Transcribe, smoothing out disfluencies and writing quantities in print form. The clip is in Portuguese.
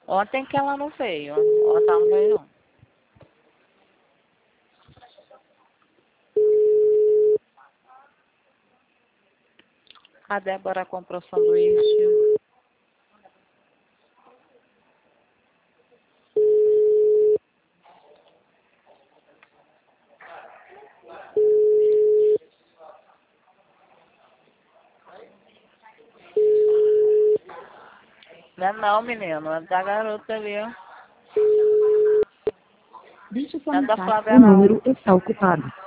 Ontem que ela não veio. Ontem ela não veio, não. A Débora comprou sanduíche. Não é não, menino. É da garota ali, ó. Deixe sua É da mensagem. O Flávia, não. número está ocupado.